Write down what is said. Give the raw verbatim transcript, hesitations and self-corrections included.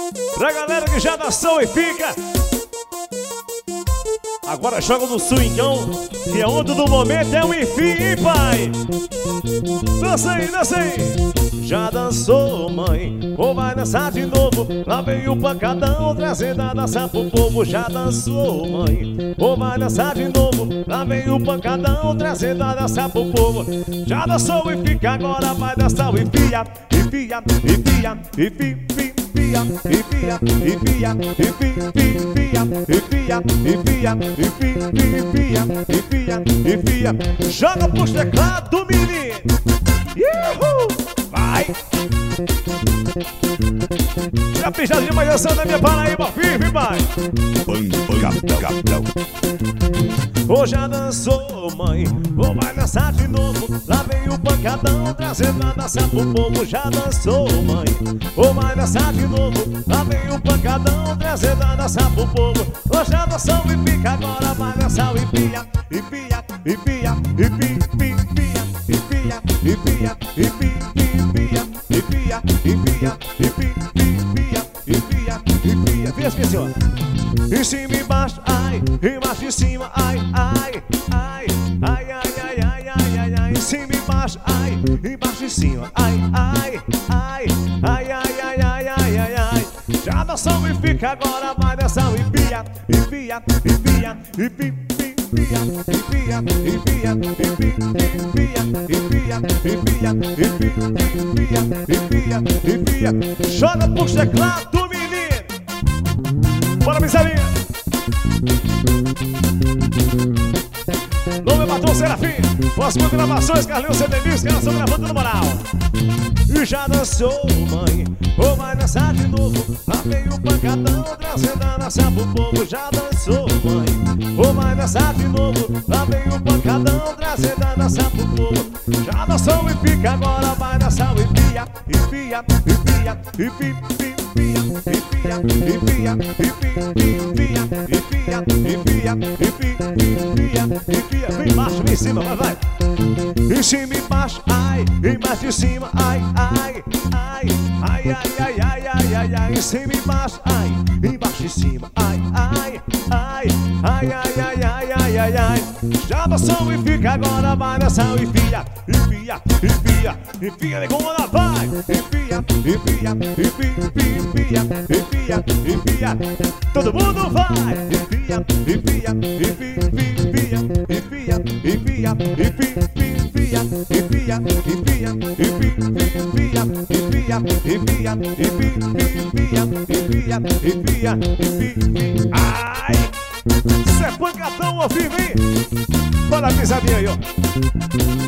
Pra galera que já dançou e fica. Agora joga no swingão, que é onde do momento é o enfim, hein, pai? Dança aí, dança aí. Já dançou, mãe, ou vai dançar de novo? Lá vem o pancadão, trazendo a dança pro povo. Já dançou, mãe, ou vai dançar de novo? Lá vem o pancadão, trazendo a dança pro povo. Já dançou e fica, agora vai dançar o enfia. Enfia, enfia, enfia, enfia, enfia, enfia, enfia, enfia, enfia, enfia, enfia, enfia. Joga pro teclado, menino. Uhul! Vai! Já pijadinha mais dançando da minha Paraíba, firme, pai! Ô, já dançou, mãe, ou vai dançar de novo? Lá vem o pancadão, trazendo a dança pro povo. Já dançou, mãe, ou vai dançar de novo? Lá vem o pancadão, trazendo a dança pro povo. Ô, já dançou e fica, agora vai dançar o empia, empia, empia, empia, empia, empia, empia, empia, empia, empia, empia, empia, empia, empia. Vê assim, senhor. Em cima e embaixo, ai, embaixo e cima, ai, ai, ai, ai, ai, ai, ai, ai, ai, ai. Em cima e embaixo, ai, embaixo e cima, ai, ai, ai, ai, ai, ai, ai, ai, ai, ai. Já dançou e fica, agora vai dançar o empia, empia, empia, empia, empia, empia, empia, empia, empia, empia, empia, empia, empia. Joga pro teclado, menino. Bora, Misalinha. Nome é Batom Serafim. Próximas gravações, Carlinhos Cedelis, que elas estão gravando no moral. E já dançou, mãe, ou vai dançar de novo? Lá vem o pancadão, trazendo a dança pro povo. Já dançou, mãe, ou vai dançar de novo? Lá vem o pancadão, trazendo a dança pro povo. Já dançou e fica, agora vai dançar o empia, empia, empia, empia, empia, empia, empia, empia, empia, empia, empia, empia. Vem embaixo, vem em cima, vai, vai. Em cima e embaixo, ai, embaixo e cima, ai, ai, ai, ai, ai, ai, ai, ai, ai, ai. Em cima e embaixo, ai, embaixo e cima, ai, ai, ai, ai, ai, ai, ai, ai, ai, ai. Já dançou e fica, agora vai dançar o enfia, enfia, enfia, enfia, negona, vai. Enfia, enfia, enfia, enfia, enfia, enfia. Todo mundo vai. Enfia, enfia, enfia, enfia, enfia, enfia, enfia. Enfia, enfia, enfia, enfia, enfia, enfia, enfia, enfia, enfia. Ai! Isso é pancadão ao vivo, hein? Bora, pisadinha aí, ó.